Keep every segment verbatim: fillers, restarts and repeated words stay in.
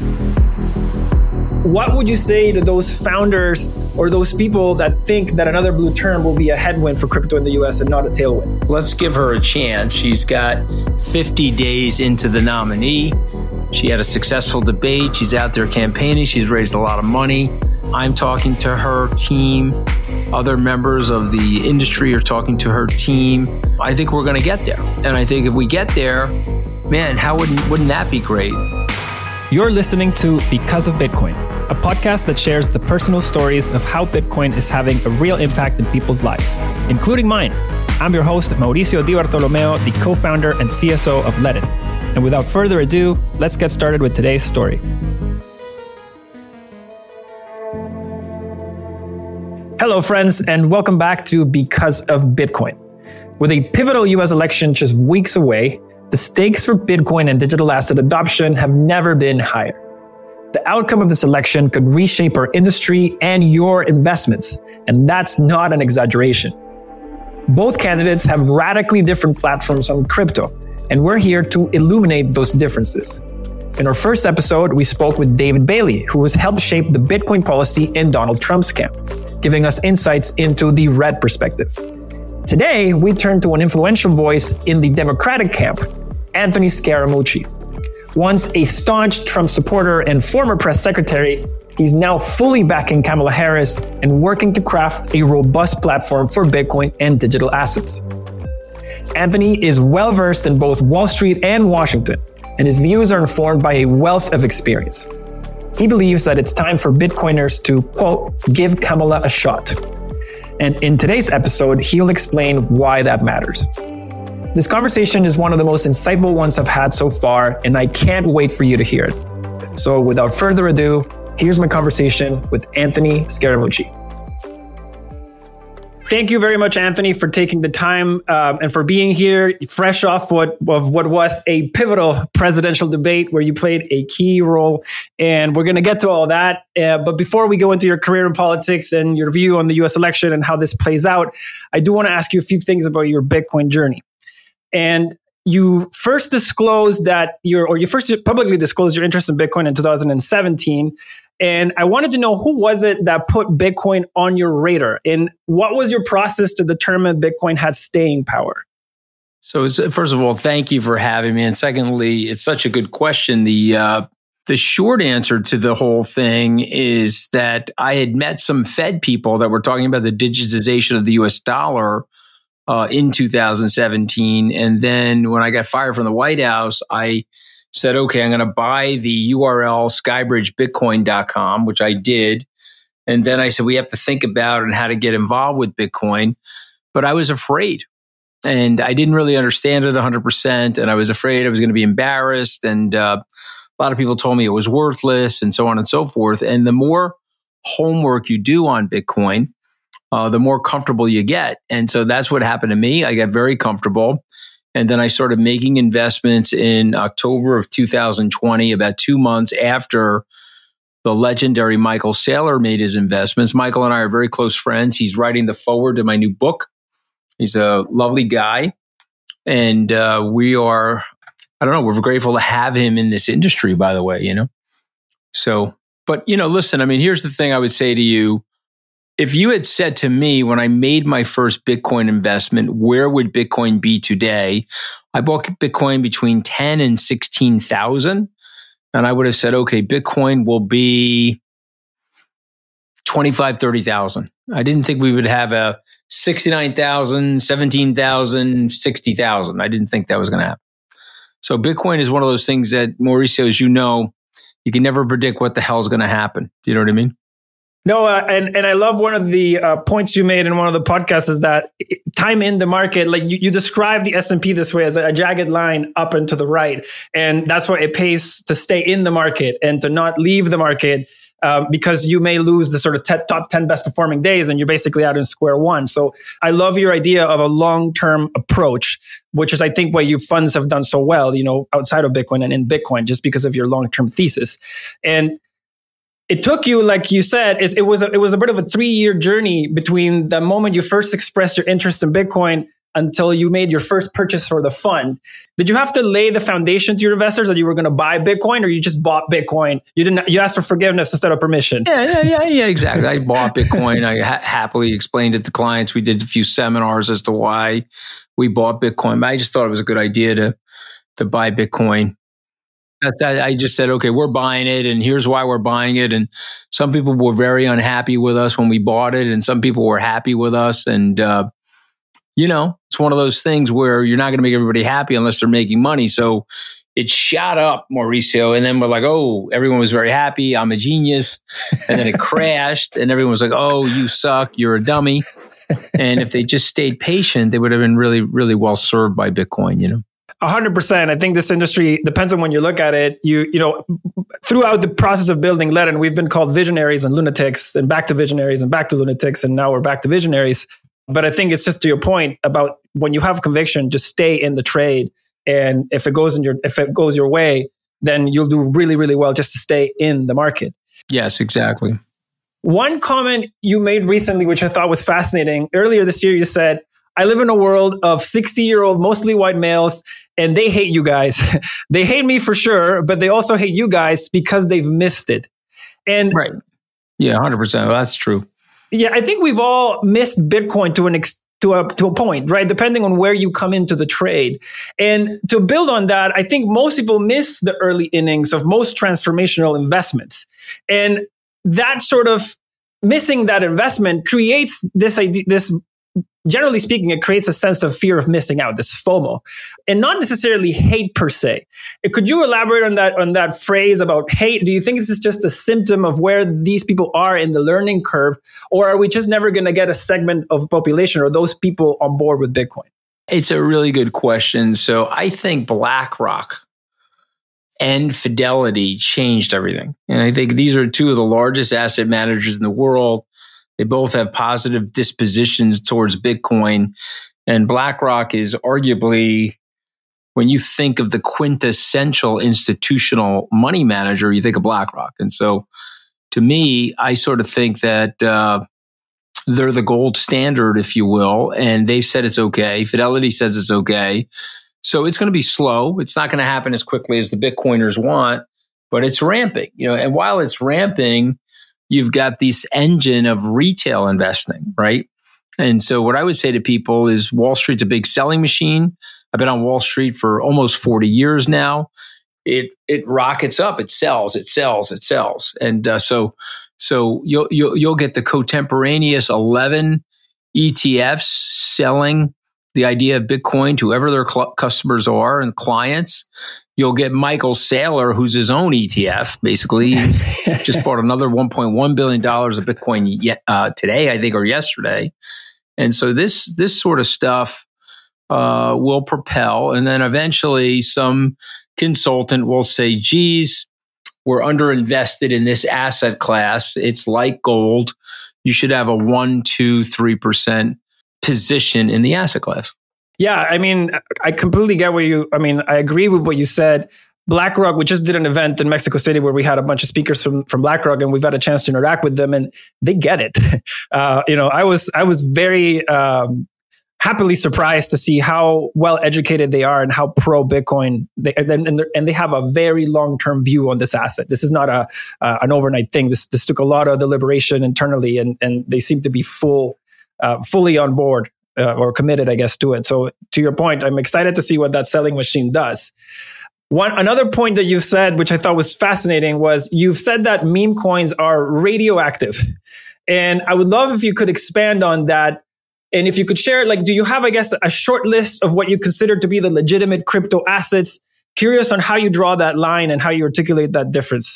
What would you say to those founders or those people that think that another blue term will be a headwind for crypto in the U S and not a tailwind? Let's give her a chance. She's got fifty days into the nominee. She had a successful debate. She's out there campaigning. She's raised a lot of money. I'm talking to her team. Other members of the industry are talking to her team. I think we're going to get there. And I think if we get there, man, how wouldn't, wouldn't that be great? You're listening to Because of Bitcoin, a podcast that shares the personal stories of how Bitcoin is having a real impact in people's lives, including mine. I'm your host, Mauricio Di Bartolomeo, the co-founder and C S O of Ledn. And without further ado, let's get started with today's story. Hello, friends, and welcome back to Because of Bitcoin. With a pivotal U S election just weeks away, the stakes for Bitcoin and digital asset adoption have never been higher. The outcome of this election could reshape our industry and your investments, and that's not an exaggeration. Both candidates have radically different platforms on crypto, and we're here to illuminate those differences. In our first episode, we spoke with David Bailey, who has helped shape the Bitcoin policy in Donald Trump's camp, giving us insights into the red perspective. Today, we turn to an influential voice in the Democratic camp, Anthony Scaramucci. Once a staunch Trump supporter and former press secretary, he's now fully backing Kamala Harris and working to craft a robust platform for Bitcoin and digital assets. Anthony is well-versed in both Wall Street and Washington, and his views are informed by a wealth of experience. He believes that it's time for Bitcoiners to, quote, give Kamala a shot. And in today's episode, he'll explain why that matters. This conversation is one of the most insightful ones I've had so far, and I can't wait for you to hear it. So without further ado, here's my conversation with Anthony Scaramucci. Thank you very much, Anthony, for taking the time um, and for being here, fresh off what, of what was a pivotal presidential debate where you played a key role. And we're going to get to all that. Uh, but before we go into your career in politics and your view on the U S election and how this plays out, I do want to ask you a few things about your Bitcoin journey. And you first disclosed that your, or you first publicly disclosed your interest in Bitcoin in two thousand seventeen. And I wanted to know, who was it that put Bitcoin on your radar? And what was your process to determine Bitcoin had staying power? So first of all, thank you for having me. And secondly, it's such a good question. The uh, the short answer to the whole thing is that I had met some Fed people that were talking about the digitization of the U S dollar uh, in two thousand seventeen. And then when I got fired from the White House, I said, okay, I'm going to buy the U R L skybridge bitcoin dot com, which I did. And then I said, we have to think about and how to get involved with Bitcoin. But I was afraid and I didn't really understand it one hundred percent. And I was afraid I was going to be embarrassed. And uh, a lot of people told me it was worthless and so on and so forth. And the more homework you do on Bitcoin, uh, the more comfortable you get. And so that's what happened to me. I got very comfortable. And then I started making investments in October of two thousand twenty, about two months after the legendary Michael Saylor made his investments. Michael and I are very close friends. He's writing the foreword to my new book. He's a lovely guy. And uh, we are, I don't know, we're grateful to have him in this industry, by the way, you know? So, but, you know, listen, I mean, here's the thing I would say to you. If you had said to me when I made my first Bitcoin investment, where would Bitcoin be today? I bought Bitcoin between ten and sixteen thousand. And I would have said, okay, Bitcoin will be twenty-five, thirty thousand. I didn't think we would have a sixty-nine thousand, seventeen thousand, sixty thousand. I didn't think that was going to happen. So Bitcoin is one of those things that, Mauricio, as you know, you can never predict what the hell is going to happen. Do you know what I mean? No, uh, and, and I love one of the uh, points you made in one of the podcasts is that time in the market, like you, you describe the S and P this way as a, a jagged line up and to the right. And that's why it pays to stay in the market and to not leave the market um, because you may lose the sort of te- top ten best performing days and you're basically out in square one. So I love your idea of a long-term approach, which is, I think, what you funds have done so well, you know, outside of Bitcoin and in Bitcoin, just because of your long-term thesis. And it took you, like you said, it, it was a, it was a bit of a three-year journey between the moment you first expressed your interest in Bitcoin until you made your first purchase for the fund. Did you have to lay the foundation to your investors that you were going to buy Bitcoin, or you just bought Bitcoin? You didn't. You asked for forgiveness instead of permission. Yeah, yeah, yeah, yeah. Exactly. I bought Bitcoin. I ha- happily explained it to clients. We did a few seminars as to why we bought Bitcoin. But I just thought it was a good idea to to buy Bitcoin. That, that I just said, okay, we're buying it, and here's why we're buying it. And some people were very unhappy with us when we bought it, and some people were happy with us. And uh, you know, it's one of those things where you're not going to make everybody happy unless they're making money. So it shot up, Mauricio, and then we're like, oh, everyone was very happy. I'm a genius. And then it crashed, and everyone was like, oh, you suck. You're a dummy. And if they just stayed patient, they would have been really, really well served by Bitcoin, you know? A hundred percent. I think this industry depends on when you look at it. You, you know, throughout the process of building Ledn, we've been called visionaries and lunatics, and back to visionaries and back to lunatics, and now we're back to visionaries. But I think it's just to your point about when you have conviction, just stay in the trade, and if it goes in your, if it goes your way, then you'll do really, really well just to stay in the market. Yes, exactly. One comment you made recently, which I thought was fascinating, earlier this year, you said, I live in a world of sixty-year-old, mostly white males, and they hate you guys. They hate me for sure, but they also hate you guys because they've missed it. And right. Yeah, one hundred percent. Well, that's true. Yeah, I think we've all missed Bitcoin to an ex- to a to a point, right? Depending on where you come into the trade. And to build on that, I think most people miss the early innings of most transformational investments. And that sort of missing that investment creates this idea, this generally speaking, it creates a sense of fear of missing out, this FOMO, and not necessarily hate per se. Could you elaborate on that, on that phrase about hate? Do you think this is just a symptom of where these people are in the learning curve, or are we just never going to get a segment of population or those people on board with Bitcoin? It's a really good question. So I think BlackRock and Fidelity changed everything. And I think these are two of the largest asset managers in the world. They both have positive dispositions towards Bitcoin. And BlackRock is arguably, when you think of the quintessential institutional money manager, you think of BlackRock. And so to me, I sort of think that uh, they're the gold standard, if you will. And they've said it's okay. Fidelity says it's okay. So it's going to be slow. It's not going to happen as quickly as the Bitcoiners want, but it's ramping. You know, and while it's ramping, you've got this engine of retail investing, right? And so what I would say to people is Wall Street's a big selling machine. I've been on Wall Street for almost forty years now. It it rockets up, it sells, it sells, it sells. And uh, so so you'll, you'll you'll get the contemporaneous eleven E T Fs selling the idea of Bitcoin to whoever their cl- customers are and clients. You'll get Michael Saylor, who's his own E T F, basically. He's just bought another one point one billion dollars of Bitcoin yet, uh, today, I think, or yesterday. And so this this sort of stuff uh, will propel. And then eventually some consultant will say, geez, we're underinvested in this asset class. It's like gold. You should have a one, two, three percent position in the asset class. Yeah, I mean, I completely get what you, I mean, I agree with what you said. BlackRock, we just did an event in Mexico City where we had a bunch of speakers from, from BlackRock, and we've had a chance to interact with them, and they get it. Uh, you know, I was, I was very um, happily surprised to see how well educated they are and how pro Bitcoin they, and, and they have a very long-term view on this asset. This is not a, uh, an overnight thing. This, this took a lot of deliberation internally, and, and they seem to be full, uh, fully on board. Uh, or committed, I guess, to it. So to your point, I'm excited to see what that selling machine does. One another point that you've said, which I thought was fascinating, was you've said that meme coins are radioactive. And I would love if you could expand on that. And if you could share, like, do you have, I guess, a short list of what you consider to be the legitimate crypto assets? Curious on how you draw that line and how you articulate that difference.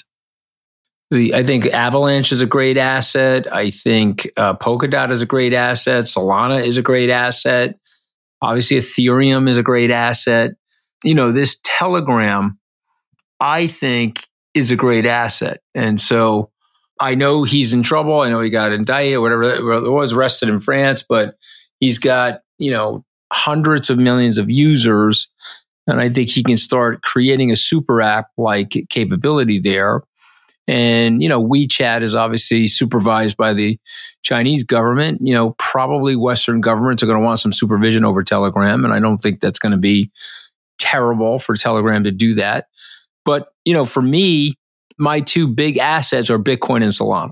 I think Avalanche is a great asset. I think uh, Polkadot is a great asset. Solana is a great asset. Obviously, Ethereum is a great asset. You know, this Telegram, I think, is a great asset. And so I know he's in trouble. I know he got indicted or whatever it was, arrested in France, but he's got, you know, hundreds of millions of users. And I think he can start creating a super app like capability there. And, you know, WeChat is obviously supervised by the Chinese government. You know, probably Western governments are going to want some supervision over Telegram. And I don't think that's going to be terrible for Telegram to do that. But, you know, for me, my two big assets are Bitcoin and Solana.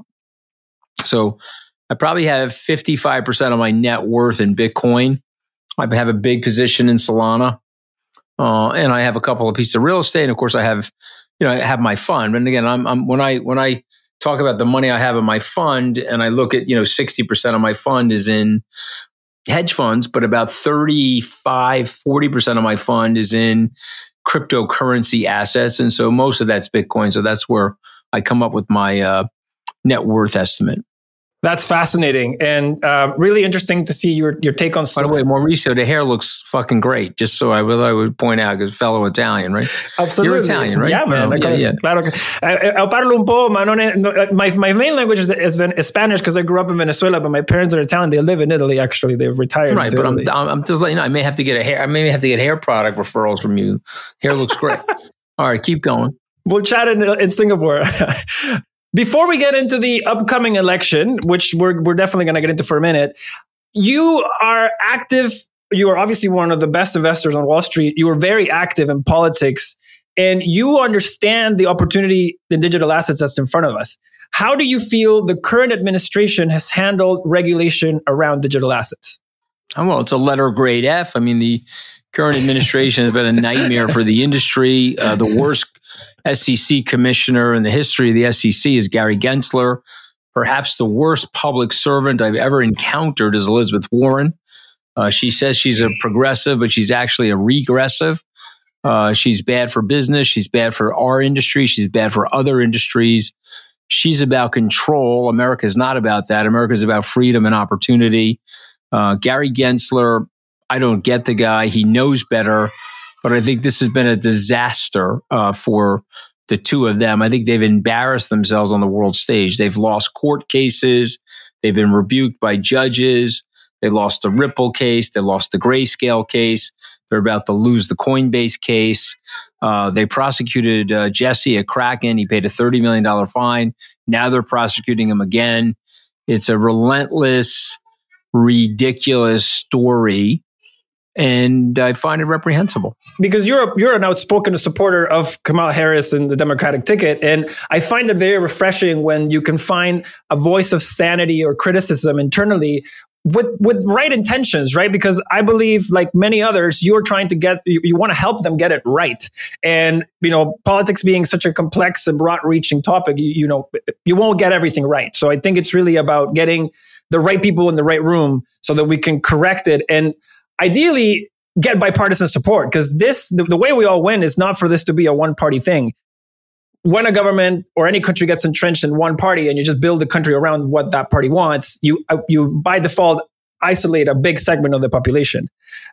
So I probably have fifty-five percent of my net worth in Bitcoin. I have a big position in Solana. Uh, and I have a couple of pieces of real estate. And of course I have, you know, I have my fund. And again, I'm, I'm, when I, when I talk about the money I have in my fund and I look at, you know, sixty percent of my fund is in hedge funds, but about thirty-five, forty percent of my fund is in cryptocurrency assets. And so most of that's Bitcoin. So that's where I come up with my uh, net worth estimate. That's fascinating and uh, really interesting to see your your take on. By the way, Mauricio, the hair looks fucking great. Just so I would, I would point out, because fellow Italian, right? Absolutely, you're Italian, right? Yeah, man. Oh, yeah, yeah. Claro. I parlo un po', ma non è, my my main language is, is, is Spanish because I grew up in Venezuela, but my parents are Italian. They live in Italy. Actually, they've retired. Right, but I'm, I'm I'm just letting you know. I may have to get a hair. I may have to get hair product referrals from you. Hair looks great. All right, keep going. We'll chat in in Singapore. Before we get into the upcoming election, which we're we're definitely going to get into for a minute, you are active. You are obviously one of the best investors on Wall Street. You are very active in politics, and you understand the opportunity in digital assets that's in front of us. How do you feel the current administration has handled regulation around digital assets? Oh, well, it's a letter grade F. I mean, the current administration has been a nightmare for the industry. Uh, the worst S E C commissioner in the history of the S E C is Gary Gensler. Perhaps the worst public servant I've ever encountered is Elizabeth Warren. Uh, she says she's a progressive, but she's actually a regressive. Uh, she's bad for business. She's bad for our industry. She's bad for other industries. She's about control. America is not about that. America is about freedom and opportunity. Uh, Gary Gensler, I don't get the guy. He knows better. But I think this has been a disaster uh, for the two of them. I think they've embarrassed themselves on the world stage. They've lost court cases. They've been rebuked by judges. They lost the Ripple case. They lost the Grayscale case. They're about to lose the Coinbase case. Uh, they prosecuted uh, Jesse at Kraken. He paid a thirty million dollars fine. Now they're prosecuting him again. It's a relentless, ridiculous story. And I find it reprehensible. Because you're a, you're an outspoken supporter of Kamala Harris and the Democratic ticket. And I find it very refreshing when you can find a voice of sanity or criticism internally with, with right intentions, right? Because I believe, like many others, you're trying to get, you, you want to help them get it right. And, you know, politics being such a complex and broad reaching topic, you, you know, you won't get everything right. So I think it's really about getting the right people in the right room so that we can correct it. And ideally, get bipartisan support, because this, the, the way we all win is not for this to be a one-party thing. When a government or any country gets entrenched in one party and you just build the country around what that party wants, you you by default isolate a big segment of the population.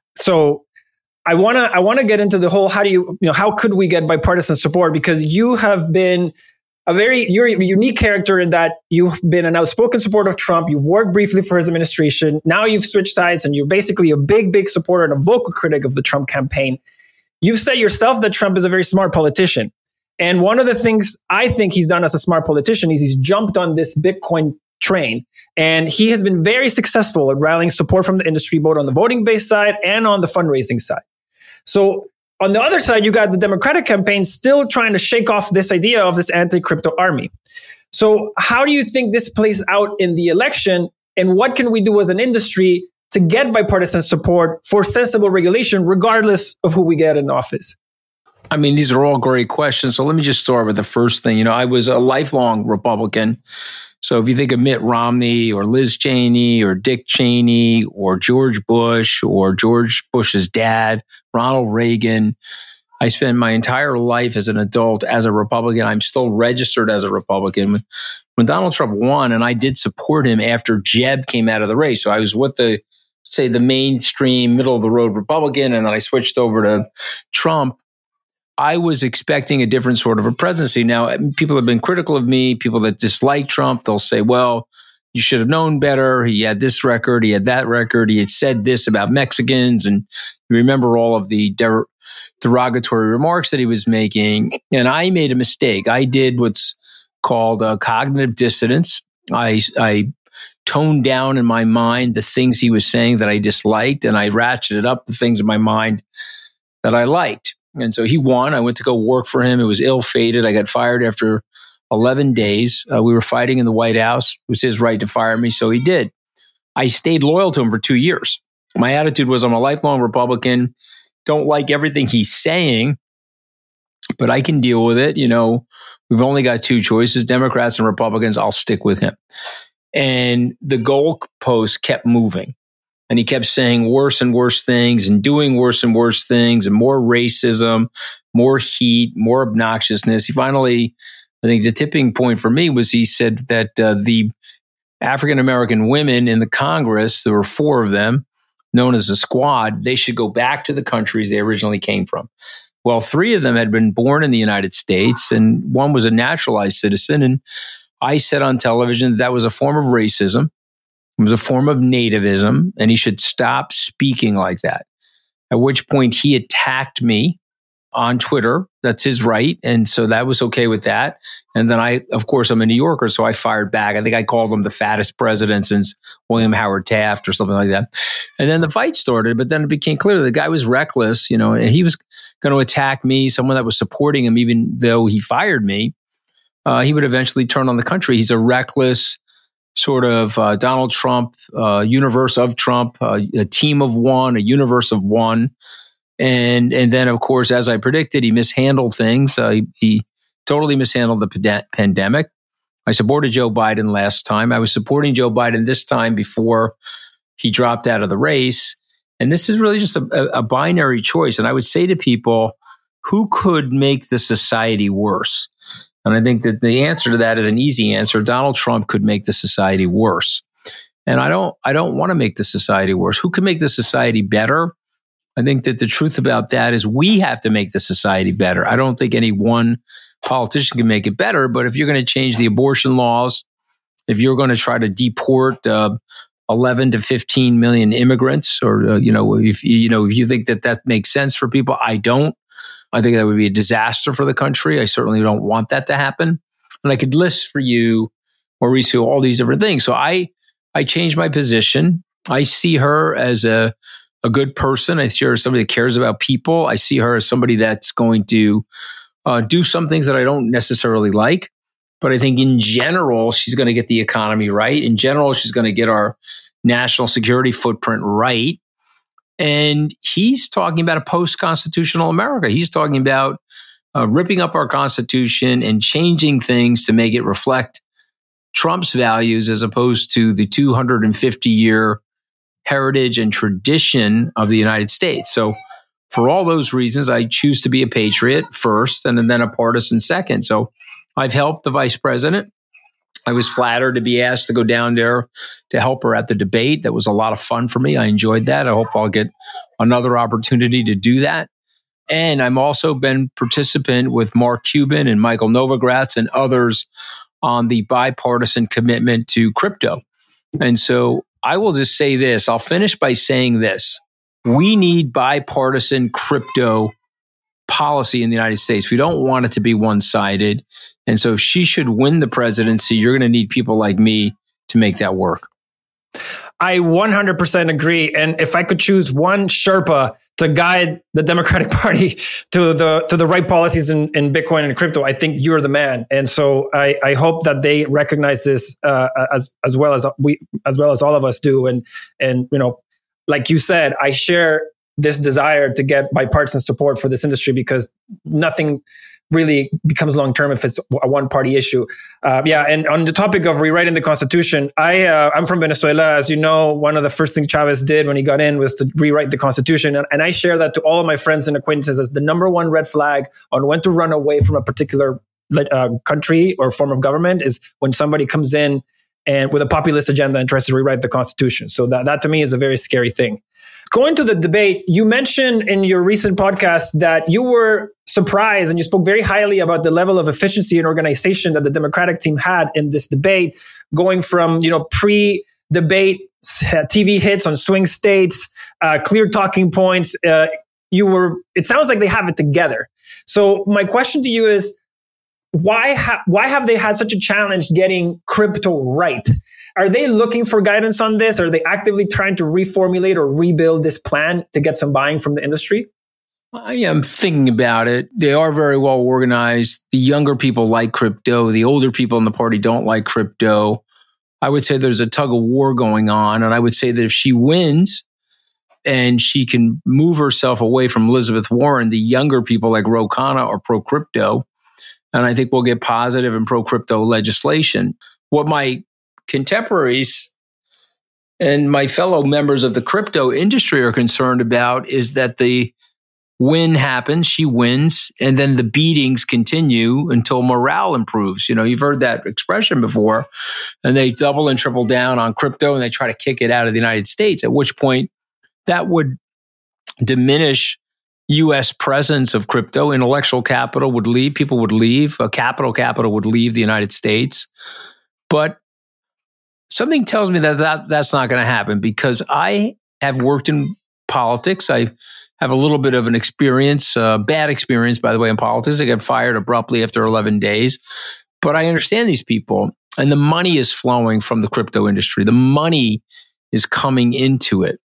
So I want to I want to get into the whole how do you, you know, how could we get bipartisan support? Because you have been a very, you're a unique character in that you've been an outspoken supporter of Trump. You've worked briefly for his administration. Now you've switched sides and you're basically a big, big supporter and a vocal critic of the Trump campaign. You've said yourself that Trump is a very smart politician. And one of the things I think he's done as a smart politician is he's jumped on this Bitcoin train. And he has been very successful at rallying support from the industry, both on the voting-based side and on the fundraising side. So on the other side, you got the Democratic campaign still trying to shake off this idea of this anti-crypto army. So how do you think this plays out in the election? And what can we do as an industry to get bipartisan support for sensible regulation, regardless of who we get in office? I mean, these are all great questions. So let me just start with the first thing. You know, I was a lifelong Republican. So if you think of Mitt Romney or Liz Cheney or Dick Cheney or George Bush or George Bush's dad, Ronald Reagan, I spent my entire life as an adult as a Republican. I'm still registered as a Republican. When, when Donald Trump won, and I did support him after Jeb came out of the race. So I was with the, say, the mainstream, middle of the road Republican, and then I switched over to Trump. I was expecting a different sort of a presidency. Now, people have been critical of me, people that dislike Trump, they'll say, well, you should have known better. He had this record, he had that record, he had said this about Mexicans, and you remember all of the der- derogatory remarks that he was making. And I made a mistake. I did what's called uh, Cognitive Dissonance. I, I toned down in my mind the things he was saying that I disliked, and I ratcheted up the things in my mind that I liked. And so he won. I went to go work for him. It was ill-fated. I got fired after eleven days. Uh, we were fighting in the White House. It was his right to fire me, so he did. I stayed loyal to him for two years. My attitude was I'm a lifelong Republican, don't like everything he's saying, but I can deal with it. You know, we've only got two choices, Democrats and Republicans. I'll stick with him. And the goalpost kept moving. And he kept saying worse and worse things and doing worse and worse things and more racism, more heat, more obnoxiousness. He finally, I think the tipping point for me was he said that uh, the African-American women in the Congress, there were four of them, known as the Squad, they should go back to the countries they originally came from. Well, three of them had been born in the United States and one was a naturalized citizen. And I said on television that that was a form of racism. It was a form of nativism, and he should stop speaking like that. At which point he attacked me on Twitter. That's his right. And so that was okay with that. And then I, of course, I'm a New Yorker, so I fired back. I think I called him the fattest president since William Howard Taft or something like that. And then the fight started, but then it became clear the guy was reckless, you know, and he was going to attack me, someone that was supporting him, even though he fired me. Uh, he would eventually turn on the country. He's a reckless sort of uh, Donald Trump, uh, universe of Trump, uh, a team of one, a universe of one. And and then, of course, as I predicted, he mishandled things. Uh, he, he totally mishandled the pand- pandemic. I supported Joe Biden last time. I was supporting Joe Biden this time before he dropped out of the race. And this is really just a, a binary choice. And I would say to people, who could make the society worse? And I think that the answer to that is an easy answer. Donald Trump could make the society worse. And I don't, I don't want to make the society worse. Who can make the society better? I think that the truth about that is we have to make the society better. I don't think any one politician can make it better, but if you're going to change the abortion laws, if you're going to try to deport uh, eleven to fifteen million immigrants, or, uh, you know, if you know, if you think that that makes sense for people, I don't. I think that would be a disaster for the country. I certainly don't want that to happen. And I could list for you, Mauricio, all these different things. So I, I changed my position. I see her as a, a good person. I see her as somebody that cares about people. I see her as somebody that's going to uh, do some things that I don't necessarily like. But I think in general, she's going to get the economy right. In general, she's going to get our national security footprint right. And he's talking about a post-constitutional America. He's talking about uh, ripping up our Constitution and changing things to make it reflect Trump's values as opposed to the two hundred fifty year heritage and tradition of the United States. So for all those reasons, I choose to be a patriot first and then a partisan second. So I've helped the vice president. I was flattered to be asked to go down there to help her at the debate. That was a lot of fun for me. I enjoyed that. I hope I'll get another opportunity to do that. And I'm also been participant with Mark Cuban and Michael Novogratz and others on the bipartisan commitment to crypto. And so I will just say this. I'll finish by saying this. We need bipartisan crypto policy in the United States. We don't want it to be one-sided. And so if she should win the presidency, you're going to need people like me to make that work. I one hundred percent agree. And if I could choose one Sherpa to guide the Democratic Party to the to the right policies in, in Bitcoin and crypto, I think you're the man. And so I, I hope that they recognize this uh, as as well as we as well as all of us do. And and you know, like you said, I share this desire to get bipartisan support for this industry because nothing really becomes long-term if it's a one-party issue. Uh, yeah, and on the topic of rewriting the Constitution, I, uh, I'm from Venezuela. As you know, one of the first things Chavez did when he got in was to rewrite the Constitution. And, and I share that to all of my friends and acquaintances as the number one red flag on when to run away from a particular uh, country or form of government is when somebody comes in and with a populist agenda and tries to rewrite the Constitution. So that, that to me is a very scary thing. Going to the debate, you mentioned in your recent podcast that you were surprised and you spoke very highly about the level of efficiency and organization that the Democratic team had in this debate, going from, you know, pre-debate T V hits on swing states, uh, clear talking points. Uh, you were, it sounds like they have it together. So my question to you is, why ha- why have they had such a challenge getting crypto right? Are they looking for guidance on this? Are they actively trying to reformulate or rebuild this plan to get some buying from the industry? I am thinking about it. They are very well organized. The younger people like crypto. The older people in the party don't like crypto. I would say there's a tug of war going on. And I would say that if she wins and she can move herself away from Elizabeth Warren, the younger people like Ro Khanna are pro-crypto. And I think we'll get positive and pro-crypto legislation. What my contemporaries and my fellow members of the crypto industry are concerned about is that the win happens, she wins, and then the beatings continue until morale improves. You know, you've heard that expression before, and they double and triple down on crypto and they try to kick it out of the United States, at which point that would diminish U S presence of crypto. Intellectual capital would leave, people would leave, a capital capital would leave the United States. But something tells me that, that that's not going to happen, because I have worked in politics. I have a little bit of an experience, uh, bad experience, by the way, in politics. I got fired abruptly after eleven days. But I understand these people, and the money is flowing from the crypto industry. The money is coming into it.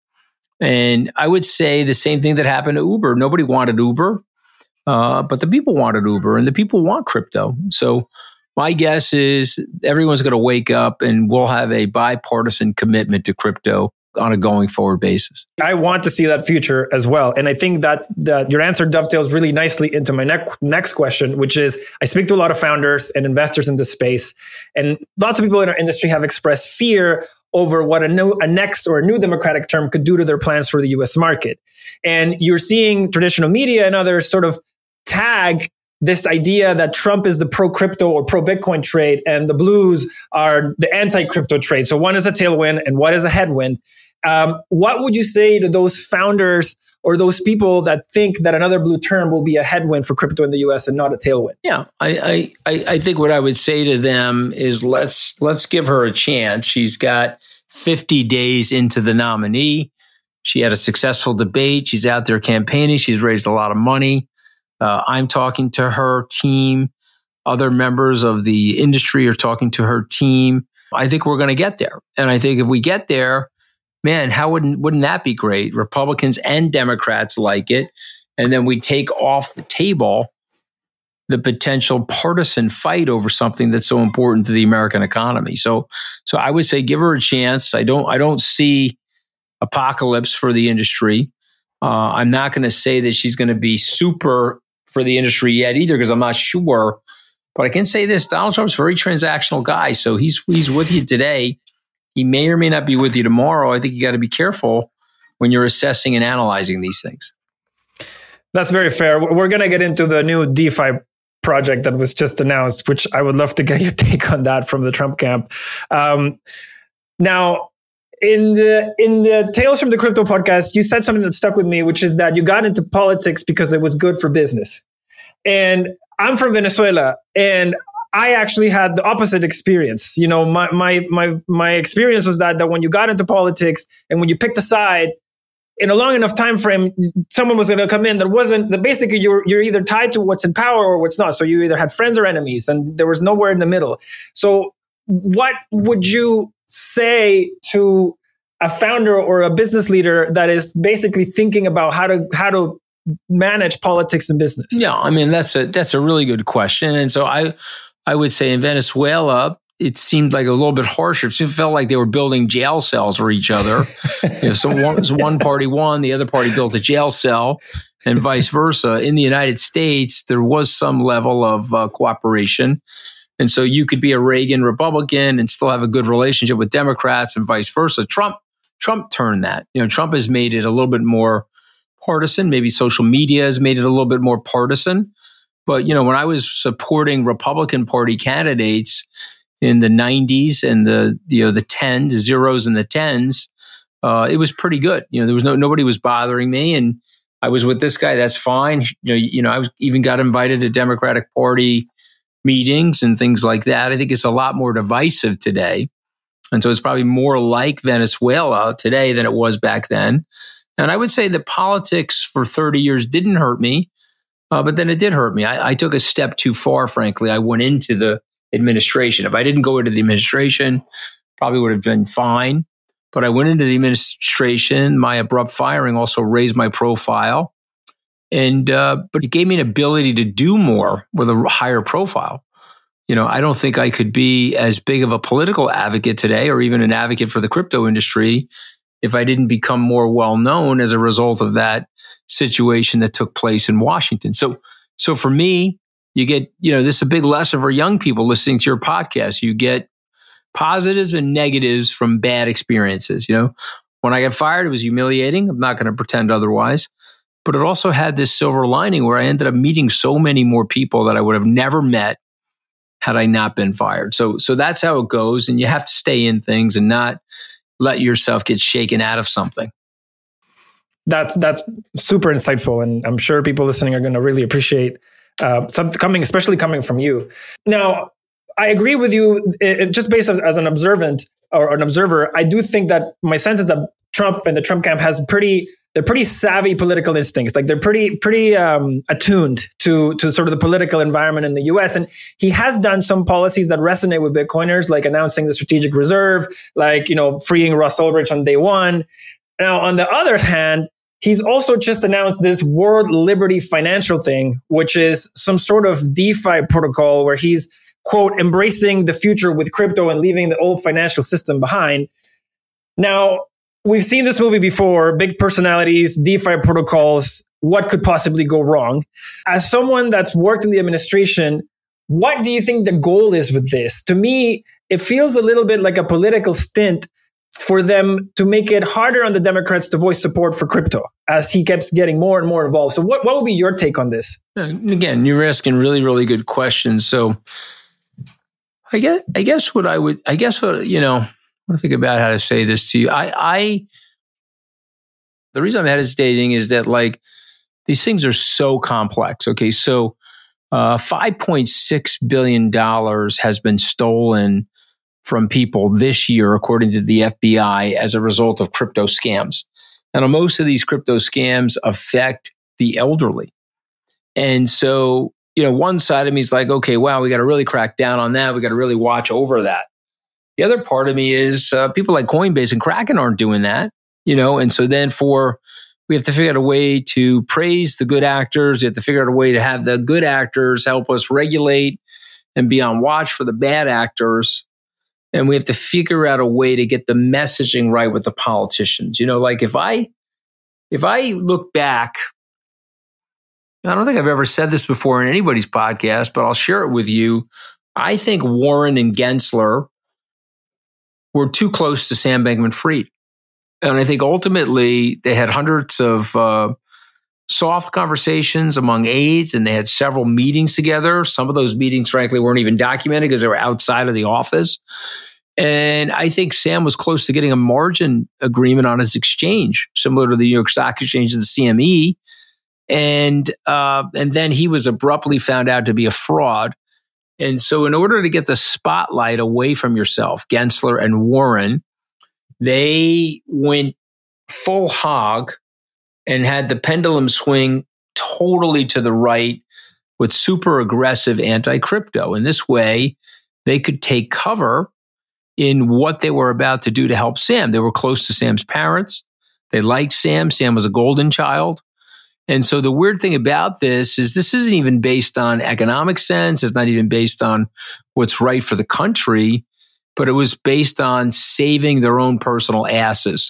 And I would say the same thing that happened to Uber. Nobody wanted Uber, uh, but the people wanted Uber, and the people want crypto. So my guess is everyone's going to wake up and we'll have a bipartisan commitment to crypto on a going forward basis. I want to see that future as well. And I think that, that your answer dovetails really nicely into my ne- next question, which is, I speak to a lot of founders and investors in this space, and lots of people in our industry have expressed fear over what a, new, a next or a new Democratic term could do to their plans for the U S market. And you're seeing traditional media and others sort of tag this idea that Trump is the pro-crypto or pro-Bitcoin trade and the blues are the anti-crypto trade. So one is a tailwind and one is a headwind. Um, what would you say to those founders or those people that think that another blue term will be a headwind for crypto in the U S and not a tailwind? Yeah, I, I, I think what I would say to them is let's let's give her a chance. She's got fifty days into the nominee. She had a successful debate. She's out there campaigning. She's raised a lot of money. Uh, I'm talking to her team. Other members of the industry are talking to her team. I think we're going to get there. And I think if we get there, man, how wouldn't wouldn't that be great? Republicans and Democrats like it. And then we take off the table the potential partisan fight over something that's so important to the American economy. So so I would say give her a chance. I don't I don't see apocalypse for the industry. Uh, I'm not going to say that she's going to be super for the industry yet either, because I'm not sure. But I can say this, Donald Trump's a very transactional guy. So he's he's with you today. He may or may not be with you tomorrow. I think you got to be careful when you're assessing and analyzing these things. That's very fair. We're going to get into the new DeFi project that was just announced, which I would love to get your take on that from the Trump camp. Um, now, in the in the Tales from the Crypto podcast, you said something that stuck with me, which is that you got into politics because it was good for business. And I'm from Venezuela, and I actually had the opposite experience. You know, my my my my experience was that that when you got into politics and when you picked a side, in a long enough time frame, someone was going to come in that wasn't that basically you're you're either tied to what's in power or what's not. So you either had friends or enemies, and there was nowhere in the middle. So what would you say to a founder or a business leader that is basically thinking about how to how to manage politics and business? Yeah, I mean that's a that's a really good question, and so I I would say in Venezuela, it seemed like a little bit harsher. It felt like they were building jail cells for each other. You know, so one, one party won, the other party built a jail cell, and vice versa. In the United States, there was some level of uh, cooperation. And so you could be a Reagan Republican and still have a good relationship with Democrats and vice versa. Trump Trump turned that. You know, Trump has made it a little bit more partisan. Maybe social media has made it a little bit more partisan. But, you know, when I was supporting Republican Party candidates in the nineties and the, you know, the tens, the zeros and the tens, uh, it was pretty good. You know, there was no, nobody was bothering me, and I was with this guy. That's fine. You know, you know, I was even got invited to Democratic Party meetings and things like that. I think it's a lot more divisive today. And so it's probably more like Venezuela today than it was back then. And I would say that politics for thirty years didn't hurt me. Uh, but then it did hurt me. I, I took a step too far, frankly. I went into the administration. If I didn't go into the administration, probably would have been fine. But I went into the administration. My abrupt firing also raised my profile. And, uh, but it gave me an ability to do more with a higher profile. You know, I don't think I could be as big of a political advocate today or even an advocate for the crypto industry if I didn't become more well known as a result of that situation that took place in Washington. So, so for me, you get, you know, this is a big lesson for young people listening to your podcast. You get positives and negatives from bad experiences. You know, when I got fired, it was humiliating. I'm not going to pretend otherwise. But it also had this silver lining where I ended up meeting so many more people that I would have never met had I not been fired. So, so that's how it goes. And you have to stay in things and not let yourself get shaken out of something. That's that's super insightful, and I'm sure people listening are going to really appreciate uh, something coming, especially coming from you. Now, I agree with you. It, it, just based as, as an observant or an observer, I do think that my sense is that Trump and the Trump camp has pretty they're pretty savvy political instincts. Like they're pretty pretty um, attuned to to sort of the political environment in the U S. And he has done some policies that resonate with Bitcoiners, like announcing the strategic reserve, like you know freeing Russ Ulbricht on day one. Now, on the other hand, he's also just announced this World Liberty Financial thing, which is some sort of DeFi protocol where he's, quote, embracing the future with crypto and leaving the old financial system behind. Now, we've seen this movie before, big personalities, DeFi protocols. What could possibly go wrong? As someone that's worked in the administration, what do you think the goal is with this? To me, it feels a little bit like a political stint for them to make it harder on the Democrats to voice support for crypto as he keeps getting more and more involved. So what, what would be your take on this? Again, you're asking really, really good questions. So I guess, I guess what I would, I guess what, you know, I want to think about how to say this to you. I, I, the reason I'm hesitating is that like these things are so complex. Okay. So uh, five point six billion dollars has been stolen from people this year, according to the F B I, as a result of crypto scams. Now, most of these crypto scams affect the elderly. And so, you know, one side of me is like, okay, wow, we got to really crack down on that. We got to really watch over that. The other part of me is uh, people like Coinbase and Kraken aren't doing that, you know, and so then for, we have to figure out a way to praise the good actors. We have to figure out a way to have the good actors help us regulate and be on watch for the bad actors. And we have to figure out a way to get the messaging right with the politicians. You know, like if I, if I look back, I don't think I've ever said this before in anybody's podcast, but I'll share it with you. I think Warren and Gensler were too close to Sam Bankman-Fried. And I think ultimately they had hundreds of uh, soft conversations among aides, and they had several meetings together. Some of those meetings, frankly, weren't even documented because they were outside of the office. And I think Sam was close to getting a margin agreement on his exchange, similar to the New York Stock Exchange and the C M E. And uh, and then he was abruptly found out to be a fraud. And so in order to get the spotlight away from yourself, Gensler and Warren, they went full hog and had the pendulum swing totally to the right with super aggressive anti-crypto. In this way, they could take cover in what they were about to do to help Sam. They were close to Sam's parents. They liked Sam. Sam was a golden child. And so the weird thing about this is this isn't even based on economic sense. It's not even based on what's right for the country, but it was based on saving their own personal asses.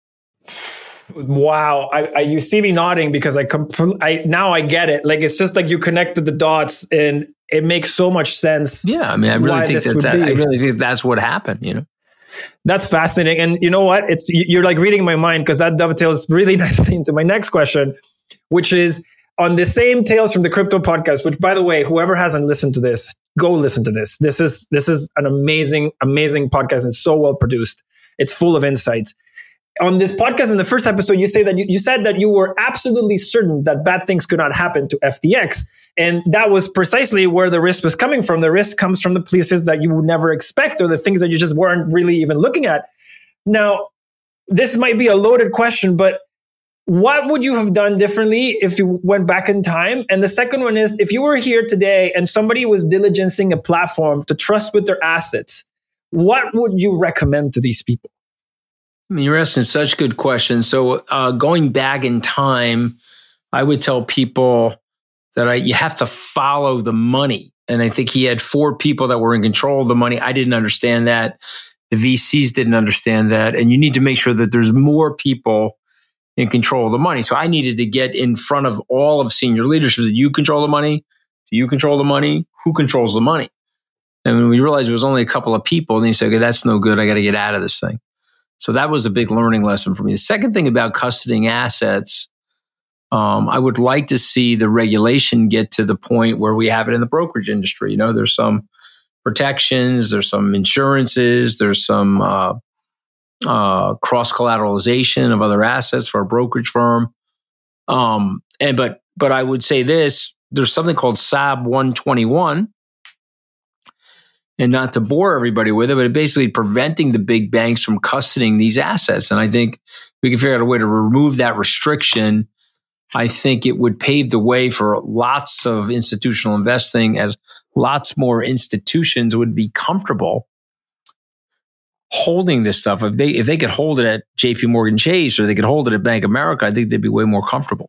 Wow. I, I, you see me nodding because I, compl- I now I get it. Like, it's just like you connected the dots and it makes so much sense. Yeah. I mean, I really think that, that I really think that's what happened, you know? That's fascinating. And you know what? It's, you're like reading my mind because that dovetails really nicely into my next question, which is on the same Tales from the Crypto podcast, which, by the way, whoever hasn't listened to this, go listen to this. This is, this is an amazing, amazing podcast. It's so well produced. It's full of insights. On this podcast, in the first episode, you say that you, you said that you were absolutely certain that bad things could not happen to F T X. And that was precisely where the risk was coming from. The risk comes from the places that you would never expect or the things that you just weren't really even looking at. Now, this might be a loaded question, but what would you have done differently if you went back in time? And the second one is, if you were here today and somebody was diligencing a platform to trust with their assets, what would you recommend to these people? I mean, you're asking such good questions. So uh, going back in time, I would tell people that I, you have to follow the money. And I think he had four people that were in control of the money. I didn't understand that. The V Cs didn't understand that. And you need to make sure that there's more people in control of the money. So I needed to get in front of all of senior leadership. Do you control the money? Do you control the money? Who controls the money? And when we realized it was only a couple of people, and he said, okay, that's no good. I got to get out of this thing. So that was a big learning lesson for me. The second thing about custodying assets, um, I would like to see the regulation get to the point where we have it in the brokerage industry. You know, there's some protections, there's some insurances, there's some uh, uh, cross-collateralization of other assets for a brokerage firm. Um, and but but I would say this, there's something called S A B one twenty-one, and not to bore everybody with it, but it basically preventing the big banks from custodying these assets. And I think we can figure out a way to remove that restriction. I think it would pave the way for lots of institutional investing, as lots more institutions would be comfortable holding this stuff. If they if they could hold it at J P Morgan Chase or they could hold it at Bank of America, I think they'd be way more comfortable.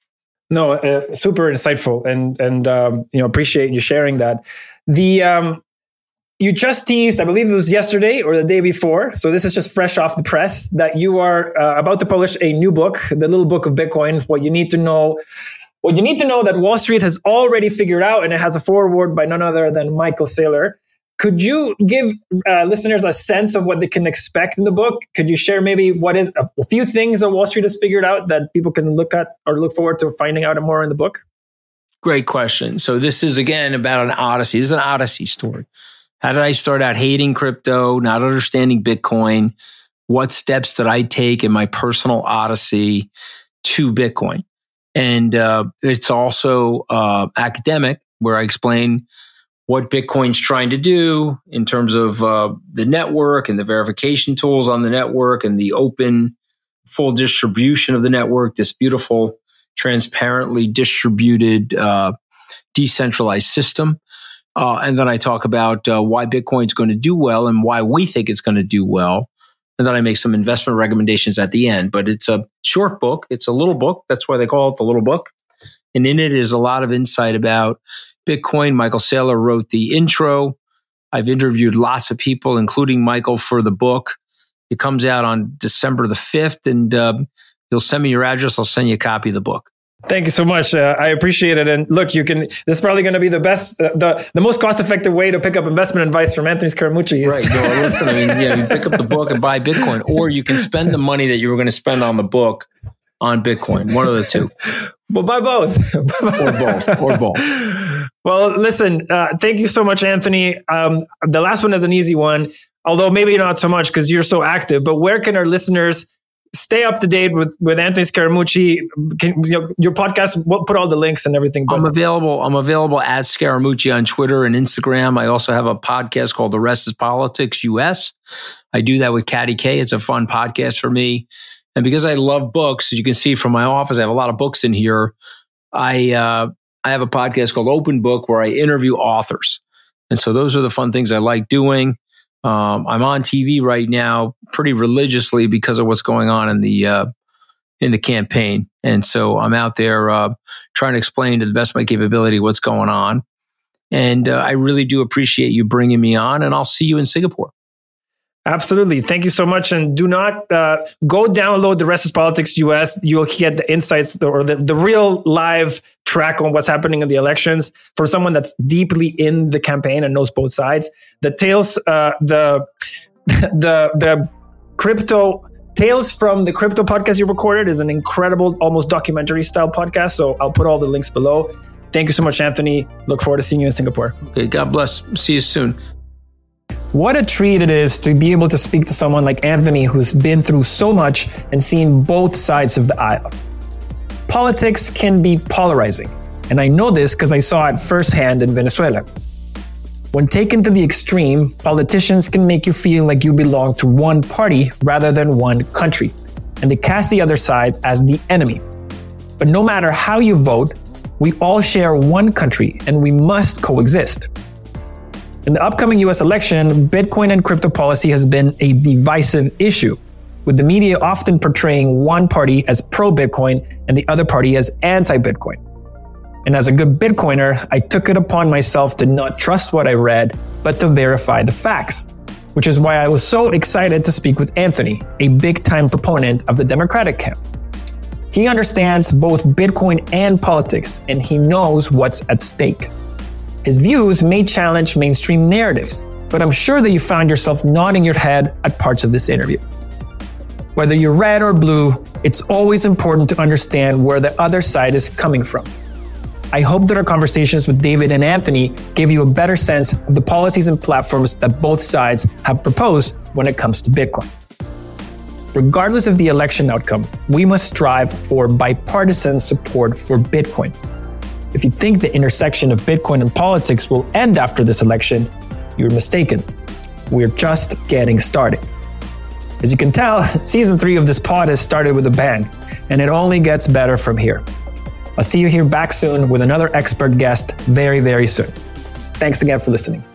No, uh, super insightful, and and um, you know, appreciate you sharing that. The um, you just teased, I believe it was yesterday or the day before, so this is just fresh off the press, that you are uh, about to publish a new book, The Little Book of Bitcoin, What You Need to Know. What you need to know that Wall Street has already figured out, and it has a foreword by none other than Michael Saylor. Could you give uh, listeners a sense of what they can expect in the book? Could you share maybe what is a, a few things that Wall Street has figured out that people can look at or look forward to finding out more in the book? Great question. So this is, again, about an odyssey. This is an odyssey story. How did I start out hating crypto, not understanding Bitcoin? What steps did I take in my personal odyssey to Bitcoin? And uh, it's also uh, academic, where I explain what Bitcoin's trying to do in terms of uh, the network and the verification tools on the network and the open, full distribution of the network, this beautiful, transparently distributed, uh, decentralized system. Uh, and then I talk about uh, why Bitcoin's going to do well and why we think it's going to do well. And then I make some investment recommendations at the end. But it's a short book. It's a little book. That's why they call it the little book. And in it is a lot of insight about Bitcoin. Michael Saylor wrote the intro. I've interviewed lots of people, including Michael, for the book. It comes out on December the fifth, and uh, you'll send me your address. I'll send you a copy of the book. Thank you so much. Uh, I appreciate it. And look, you can. This is probably going to be the best, uh, the the most cost effective way to pick up investment advice from Anthony Scaramucci. Right. No, listen. I mean, yeah, you pick up the book and buy Bitcoin, or you can spend the money that you were going to spend on the book on Bitcoin. One of the two. Well, buy both. or both. Or both. Well, listen. Uh, thank you so much, Anthony. Um, the last one is an easy one, although maybe not so much because you're so active. But where can our listeners stay up to date with, with Anthony Scaramucci? Can, you know, your podcast, we'll put all the links and everything. But I'm available. I'm available at Scaramucci on Twitter and Instagram. I also have a podcast called The Rest is Politics U S. I do that with Caddy K. It's a fun podcast for me. And because I love books, as you can see from my office, I have a lot of books in here. I uh, I have a podcast called Open Book where I interview authors. And so those are the fun things I like doing. Um, I'm on T V right now pretty religiously because of what's going on in the uh, in the campaign, and so I'm out there uh, trying to explain to the best of my capability what's going on. And uh, I really do appreciate you bringing me on, and I'll see you in Singapore. Absolutely. Thank you so much. And do not uh, go download The Rest is Politics U S. You'll get the insights or the, the real live track on what's happening in the elections from someone that's deeply in the campaign and knows both sides. The tales, uh, the, the, the crypto Tales from the Crypto podcast you recorded is an incredible, almost documentary style podcast. So I'll put all the links below. Thank you so much, Anthony. Look forward to seeing you in Singapore. Okay, God bless. See you soon. What a treat it is to be able to speak to someone like Anthony, who's been through so much and seen both sides of the aisle. Politics can be polarizing, and I know this because I saw it firsthand in Venezuela. When taken to the extreme, politicians can make you feel like you belong to one party rather than one country. and they cast the other side as the enemy. But no matter how you vote, we all share one country and we must coexist. In the upcoming U S election, Bitcoin and crypto policy has been a divisive issue, with the media often portraying one party as pro-Bitcoin and the other party as anti-Bitcoin. And as a good Bitcoiner, I took it upon myself to not trust what I read, but to verify the facts, which is why I was so excited to speak with Anthony, a big-time proponent of the Democratic camp. He understands both Bitcoin and politics, and he knows what's at stake. His views may challenge mainstream narratives, but I'm sure that you found yourself nodding your head at parts of this interview. Whether you're red or blue, it's always important to understand where the other side is coming from. I hope that our conversations with David and Anthony gave you a better sense of the policies and platforms that both sides have proposed when it comes to Bitcoin. Regardless of the election outcome, we must strive for bipartisan support for Bitcoin. If you think the intersection of Bitcoin and politics will end after this election, you're mistaken. We're just getting started. As you can tell, season three of this pod has started with a bang, and it only gets better from here. I'll see you here back soon with another expert guest very, very soon. Thanks again for listening.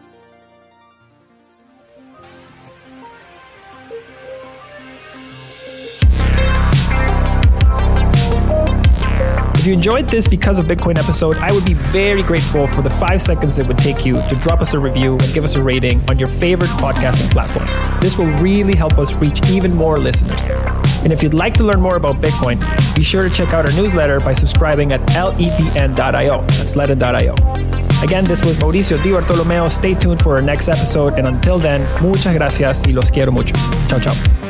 If you enjoyed this Because of Bitcoin episode, I would be very grateful for the five seconds it would take you to drop us a review and give us a rating on your favorite podcasting platform. This will really help us reach even more listeners. And if you'd like to learn more about Bitcoin, be sure to check out our newsletter by subscribing at letn dot io. That's letn dot io. Again, this was Mauricio Di Bartolomeo. Stay tuned for our next episode. And until then, muchas gracias y los quiero mucho. Ciao, ciao.